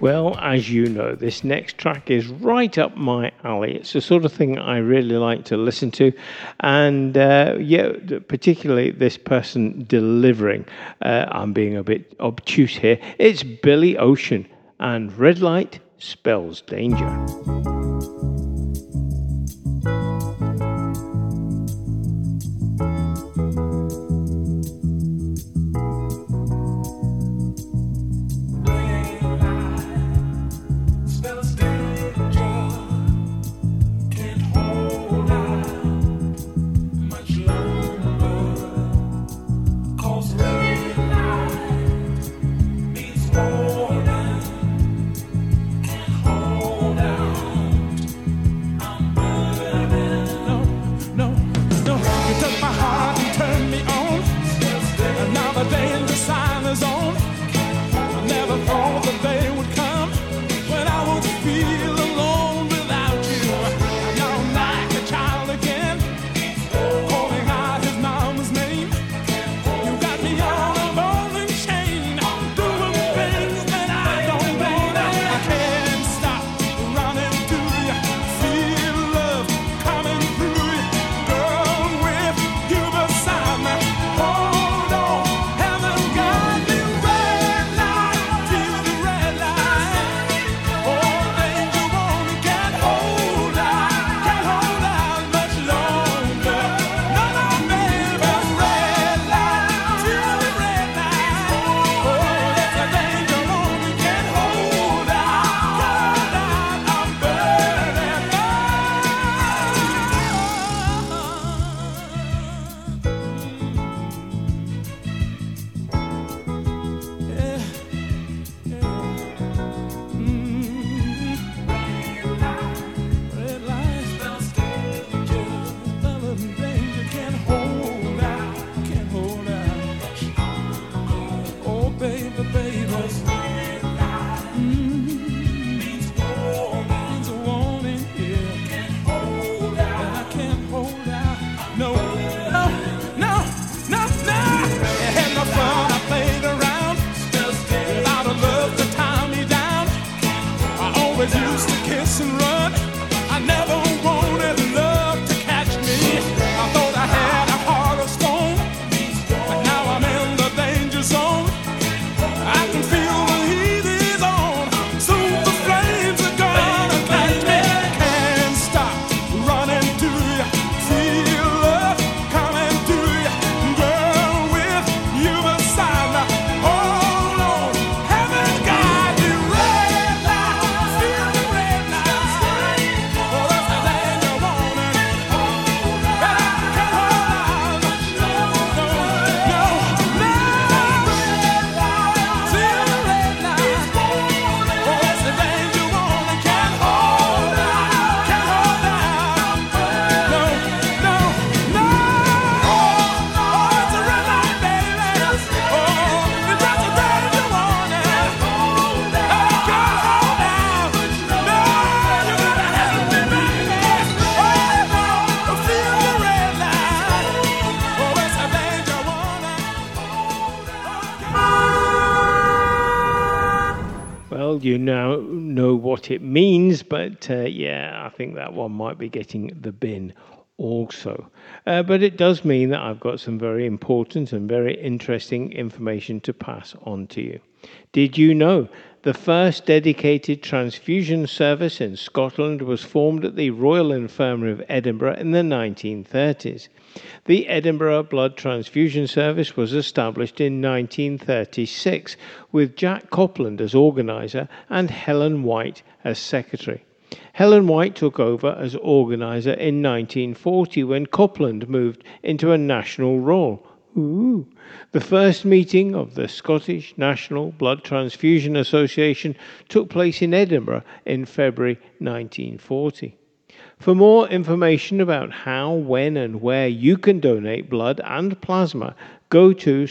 Well, as you know, this next track is right up my alley. It's the sort of thing I really like to listen to. And particularly this person delivering. I'm being a bit obtuse here. It's Billy Ocean, and Red Light Spells Danger. You now know what it means, but I think that one might be getting the bin also. But it does mean that I've got some very important and very interesting information to pass on to you. Did you know the first dedicated transfusion service in Scotland was formed at the Royal Infirmary of Edinburgh in the 1930s? The Edinburgh Blood Transfusion Service was established in 1936 with Jack Copland as organiser and Helen White as secretary. Helen White took over as organiser in 1940 when Copland moved into a national role. Ooh. The first meeting of the Scottish National Blood Transfusion Association took place in Edinburgh in February 1940. For more information about how, when and where you can donate blood and plasma, go to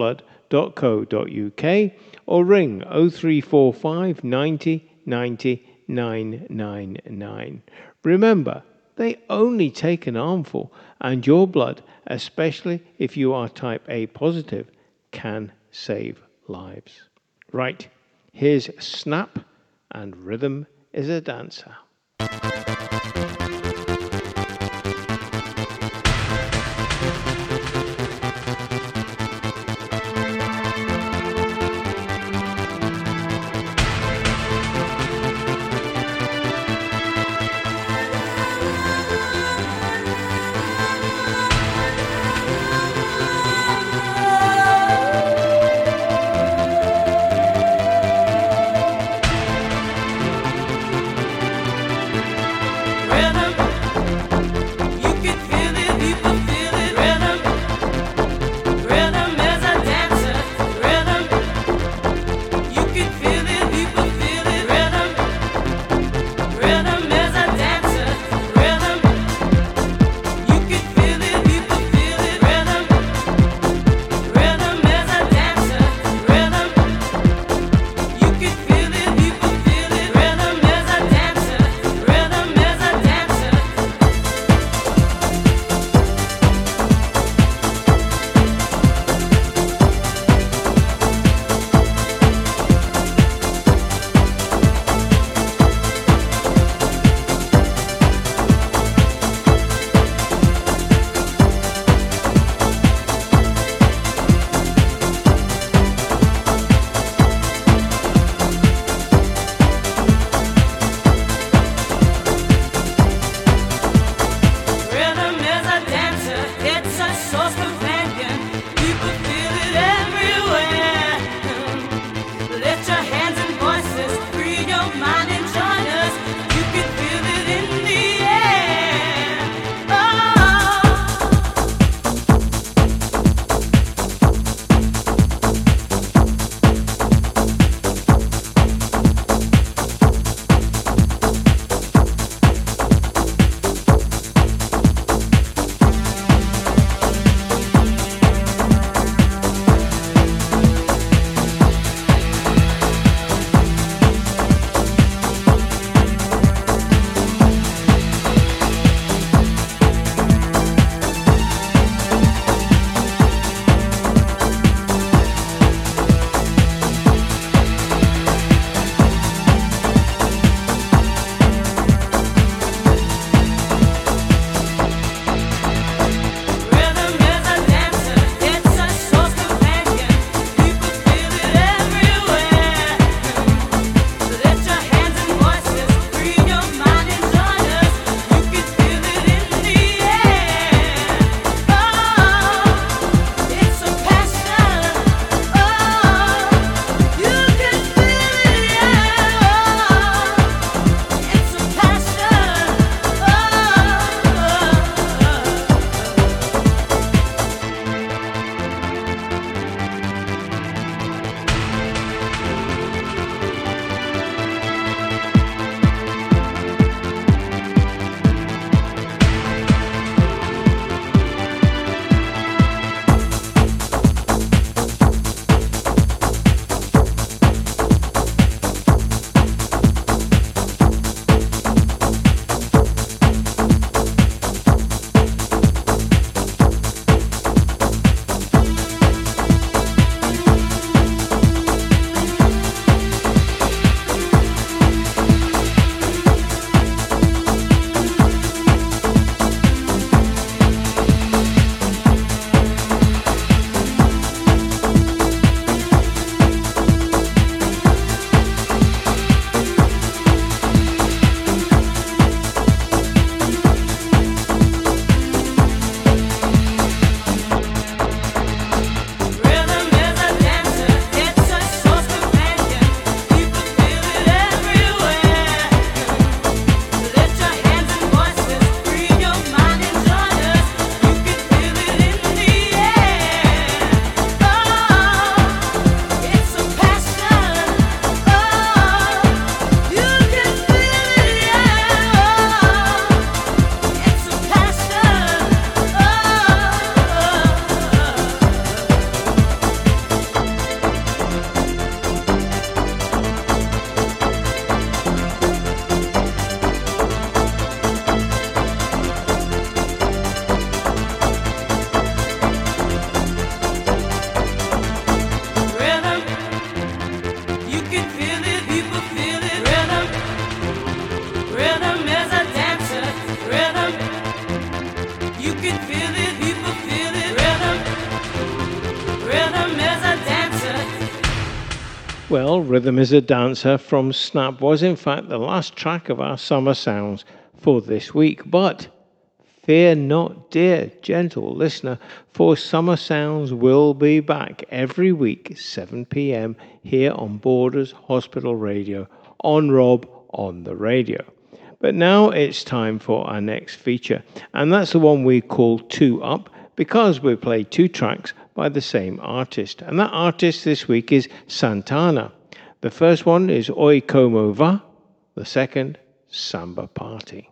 scotblood.co.uk or ring 0345 90 90 999. Remember, they only take an armful, and your blood, especially if you are type A positive, can save lives. Right, here's Snap and Rhythm is a Dancer. Well, Rhythm is a Dancer from Snap was in fact the last track of our Summer Sounds for this week. But fear not, dear gentle listener, for Summer Sounds will be back every week, 7 p.m. here on Borders Hospital Radio, on Rob on the radio. But now it's time for our next feature, and that's the one we call Two Up, because we play two tracks by the same artist. And that artist this week is Santana. The first one is Oi Como Va, the second, Samba Party.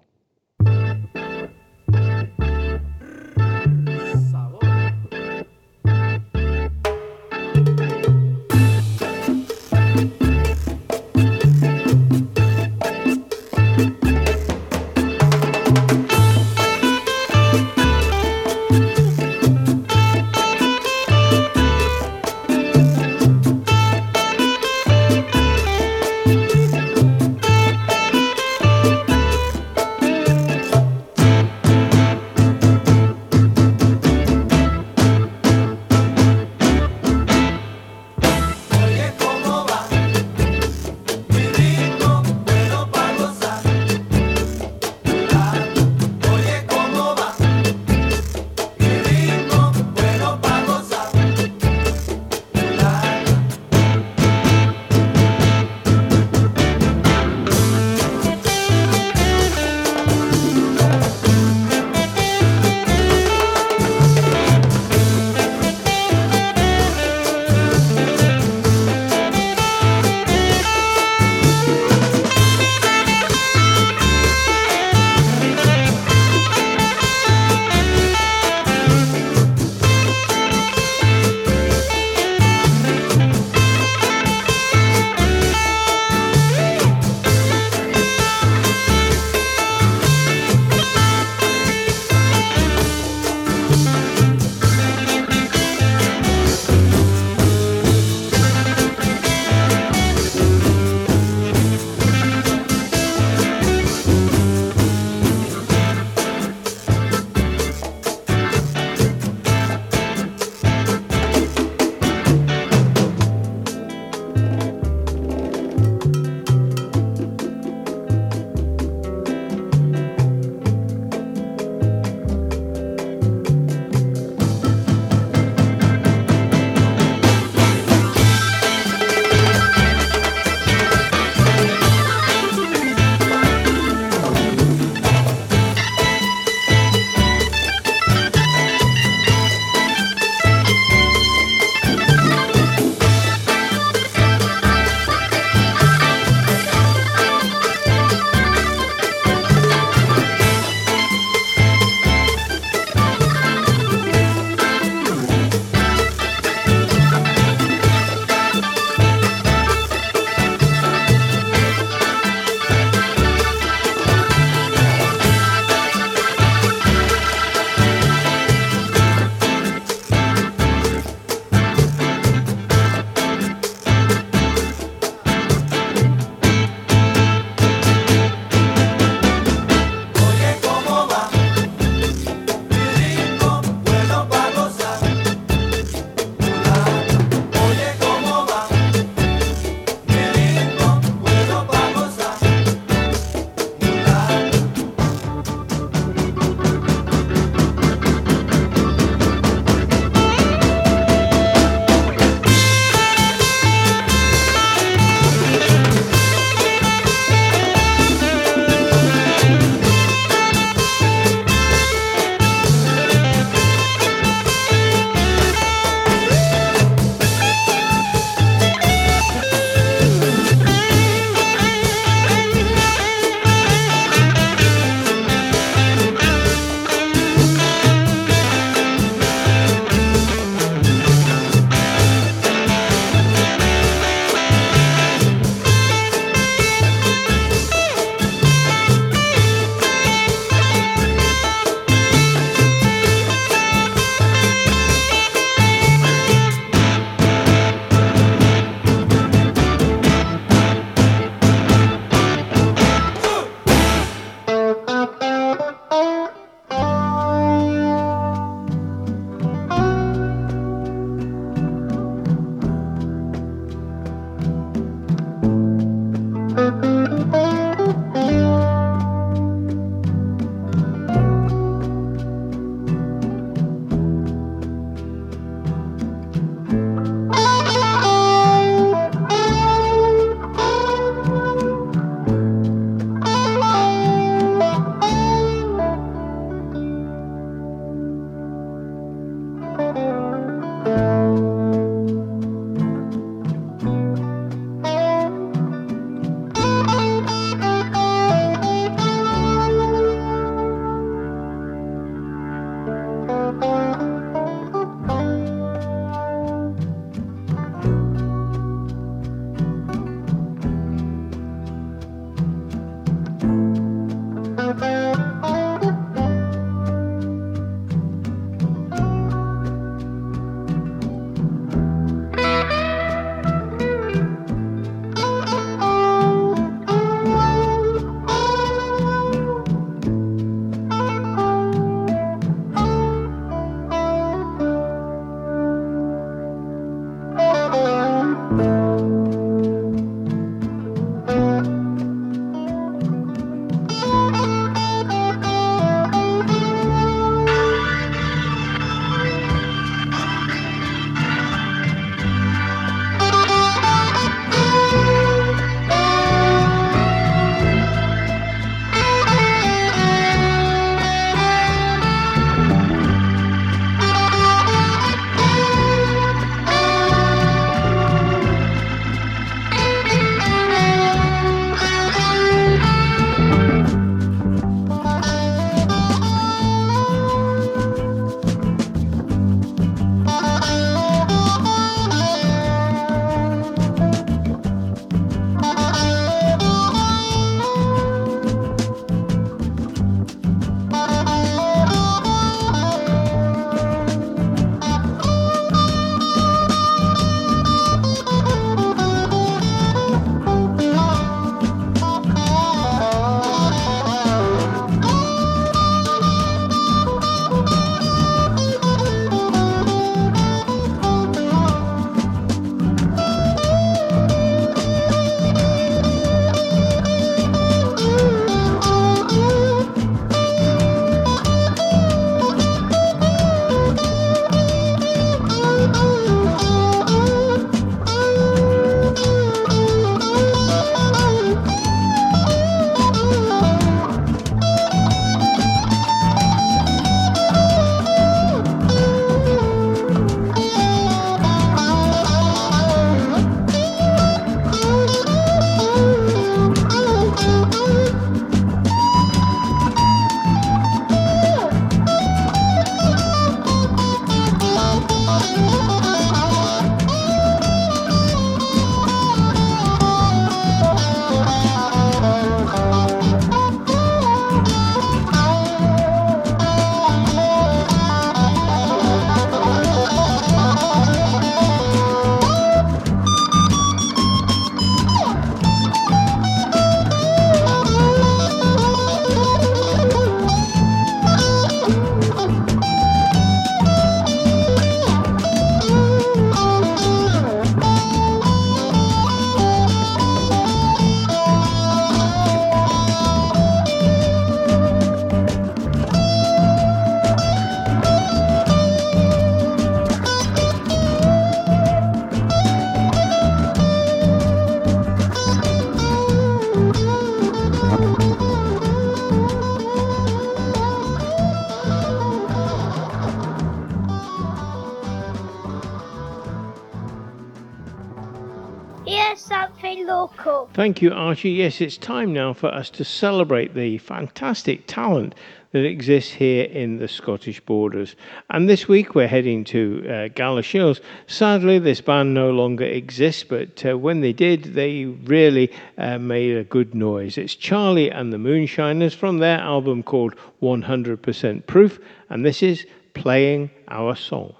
Here's something local. Thank you, Archie. Yes, it's time now for us to celebrate the fantastic talent that exists here in the Scottish Borders. And this week we're heading to Galashiels. Sadly, this band no longer exists, but when they did, they really made a good noise. It's Charlie and the Moonshiners from their album called 100% Proof, and this is Playing Our Song.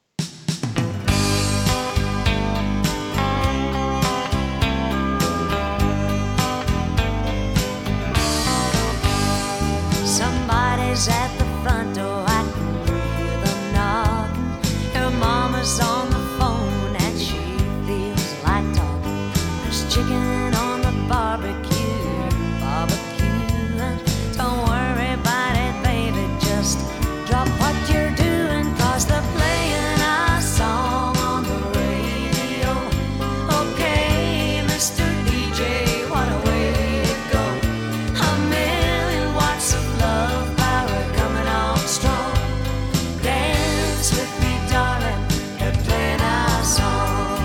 At the front door, I can hear them knocking. Her mama's on the phone and she feels like talking. There's chicken on the barbecue. And don't worry about it, baby, just drop what you're doing, 'cause they're playing our song on the radio. Okay, Mr. DJ, what a way to go. A million watts of love strong. Dance with me, darling, they're playing our song.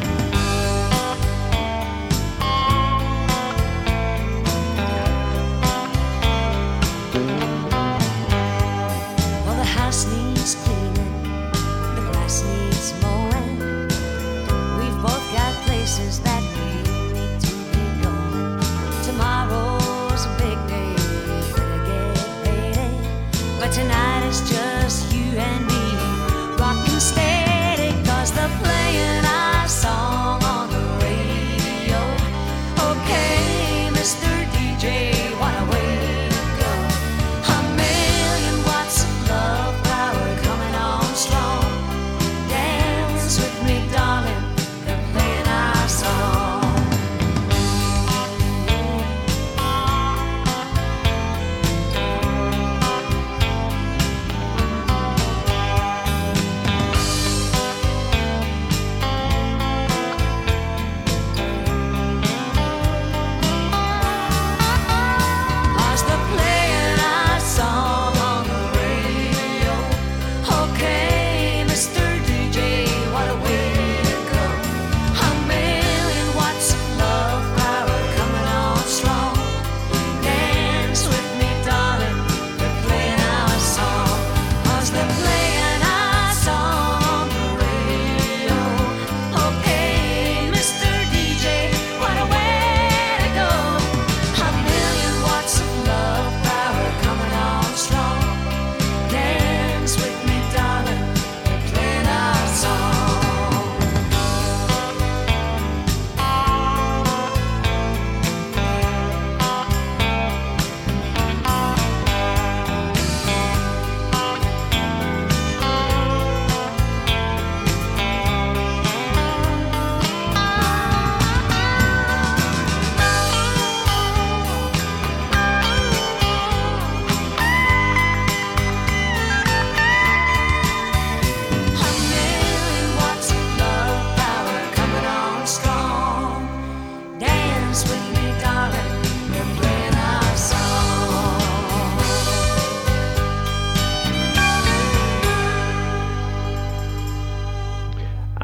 Well, the house needs cleaning, the grass needs mowing. We've both got places that we need to be going. Tomorrow's a big day, better get paid. But tonight it's just you and me, rockin' steady, 'cause they're playing our song on the radio. Okay, Mr. DJ, what a way to go. A million watts of love power coming on strong. Dance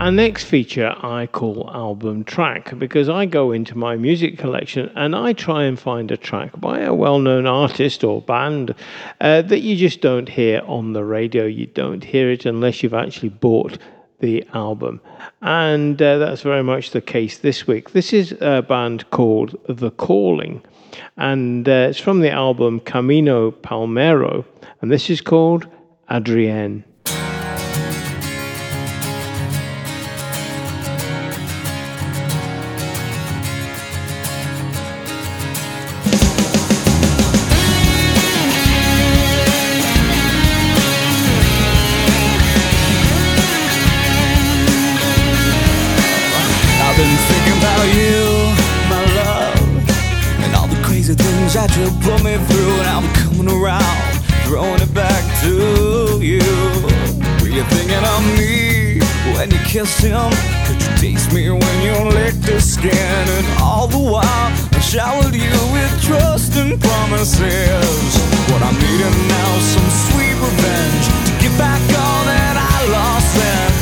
Our next feature I call album track because I go into my music collection and I try and find a track by a well-known artist or band that you just don't hear on the radio. You don't hear it unless you've actually bought the album. And that's very much the case this week. This is a band called The Calling, and it's from the album Camino Palmero, and this is called Adrienne. That you put me through, and I'm coming around, throwing it back to you. Were you thinking of me when you kissed him? Could you taste me when you licked his skin? And all the while I showered you with trust and promises. What I'm needing now is some sweet revenge to get back all that I lost then.